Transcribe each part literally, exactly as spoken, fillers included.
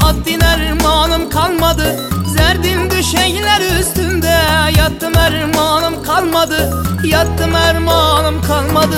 maddi dermanım kalmadı. Zerdin düşeyler üstünde, yattım ermanım kalmadı. Yattım ermanım kalmadı.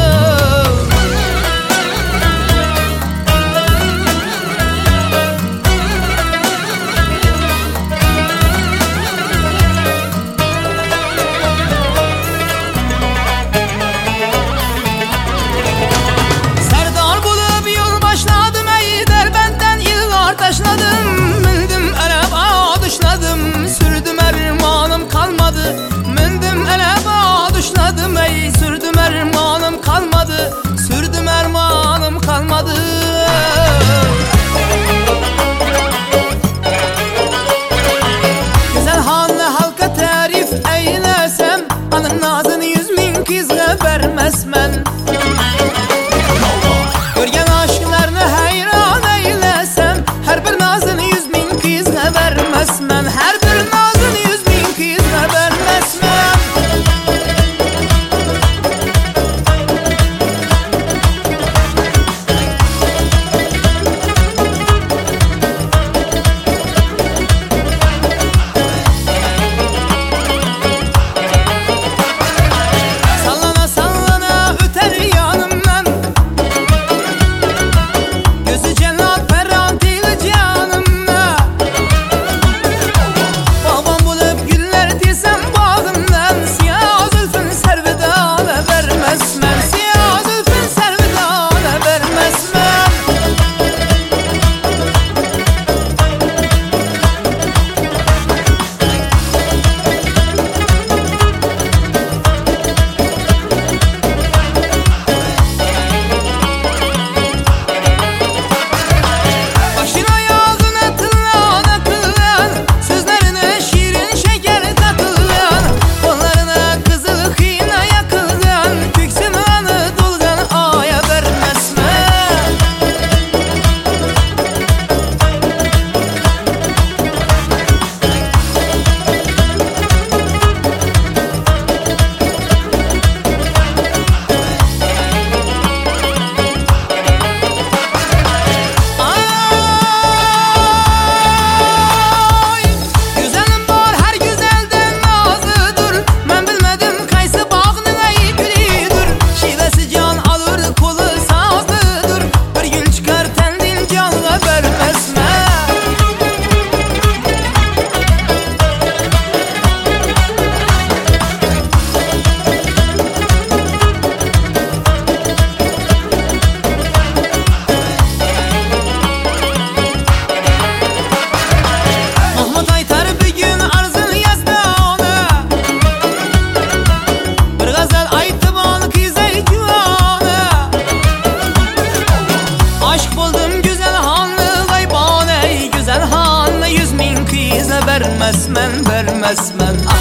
Taşladım, mündüm eleba düşladım, sürdüm ermanım kalmadı. Mündüm eleba düşladım, ey sürdüm ermanım kalmadı. Sürdüm ermanım kalmadı. Güzel hanlı halka tarif eylesem, anın nazını yüz min kizle vermezmen. Görgen aşklarını hayran eylesem, her bir nazını yüz min kizle vermezmen. Her bir nazını yüz min kizle vermezmen. Sallana sallana öter yanımdan, gözü cennet ferrantil canımda. Babam bulup güller desem bağımdan, siyah zülfün servedana vermezmen. Siyah zülfün servedana vermezmen. Başına yazına tıllan akıllan, sözlerine şirin şeker takıllan. Kollarına kızıl kıyına yakılgan, köksün anı dolgan aya vermezmen. Ay, güzelim var her güzelden nazlıdır. Ben bilmedim kaysı bağının ey gülüdür. Şivesi can alır kolu sazlıdır. Bir gül çıkar tendil canla vermezmen. Mahmut Aytar bir gün arzını yazdı ona, bir gazel aytım onu kizey cuvana. Aşk buldum güzel hanlı gaybane, güzel hanlı yüz min kize vermezmen, vermezmen.